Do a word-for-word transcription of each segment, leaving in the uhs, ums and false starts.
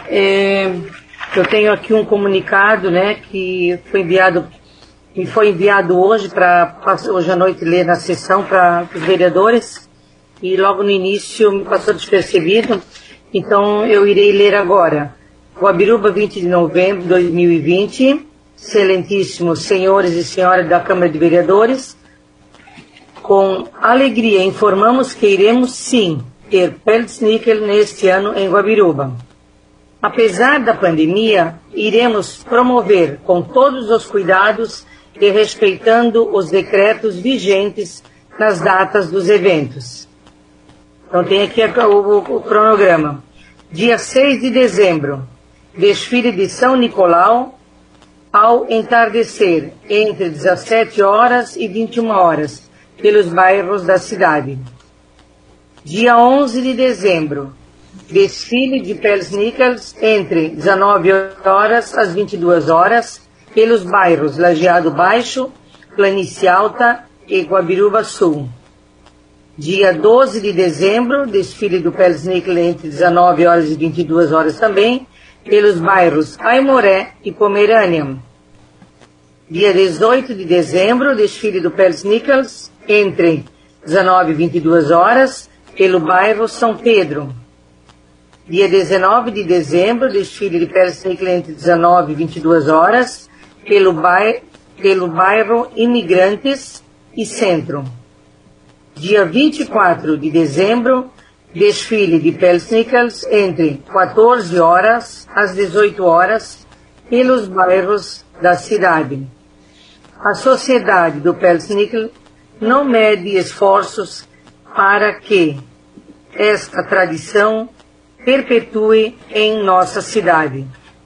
É, eu tenho aqui um comunicado, né, que foi enviado, me foi enviado hoje, para hoje à noite ler na sessão para os vereadores, e logo no início me passou despercebido, então eu irei ler agora. Guabiruba, vinte de novembro de dois mil e vinte, excelentíssimos senhores e senhoras da Câmara de Vereadores, com alegria informamos que iremos sim ter Pelznickel neste ano em Guabiruba. Apesar da pandemia, iremos promover com todos os cuidados e respeitando os decretos vigentes nas datas dos eventos. Então tem aqui o, o, o cronograma. Dia seis de dezembro, desfile de São Nicolau, ao entardecer, entre dezessete horas e vinte e uma horas, pelos bairros da cidade. Dia onze de dezembro, desfile de Pelznickels entre dezenove horas às vinte e duas horas, pelos bairros Lajeado Baixo, Planície Alta e Guabiruba Sul. Dia doze de dezembro, desfile do Pelznickel entre dezenove horas e vinte e duas horas também, pelos bairros Aimoré e Pomerânia. Dia dezoito de dezembro, desfile do Pelznickels entre dezenove e vinte e duas horas, pelo bairro São Pedro. Dia dezenove de dezembro, desfile de Pelznickel entre dezenove e vinte e duas horas, pelo, bairro, pelo bairro Imigrantes e Centro. Dia vinte e quatro de dezembro, desfile de Pelznickels entre quatorze horas às dezoito horas, pelos bairros da cidade. A sociedade do Pelznickel não mede esforços para que esta tradição perpetue em nossa cidade.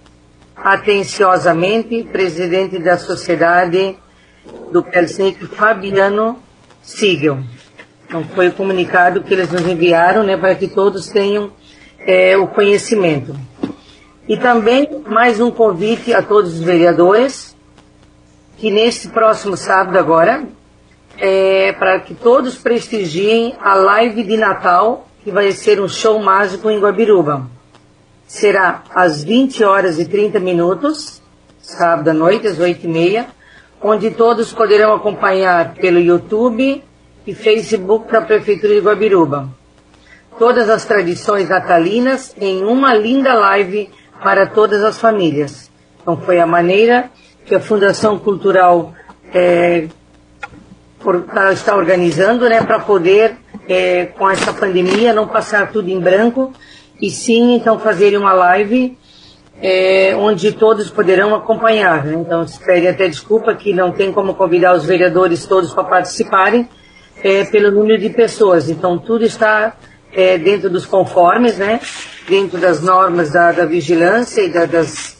Atenciosamente, presidente da Sociedade do Pelznickel, Fabiano Siegel. Então, foi o comunicado que eles nos enviaram, né, para que todos tenham é, o conhecimento. E também mais um convite a todos os vereadores, que nesse próximo sábado agora, é, para que todos prestigiem a live de Natal, que vai ser um show mágico em Guabiruba. Será às vinte horas e trinta minutos, sábado à noite, às oito e meia, onde todos poderão acompanhar pelo YouTube e Facebook da Prefeitura de Guabiruba. Todas as tradições natalinas em uma linda live para todas as famílias. Então foi a maneira que a Fundação Cultural é, por, está organizando, né, para poder, é, com essa pandemia, não passar tudo em branco, e sim, então, fazer uma live é, onde todos poderão acompanhar. Né? Então, pedem até desculpa que não tem como convidar os vereadores todos para participarem, é, pelo número de pessoas. Então, tudo está é, dentro dos conformes, né? Dentro das normas da, da vigilância e da, das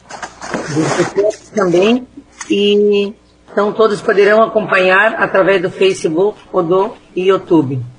dos também. E então todos poderão acompanhar através do Facebook ou do YouTube.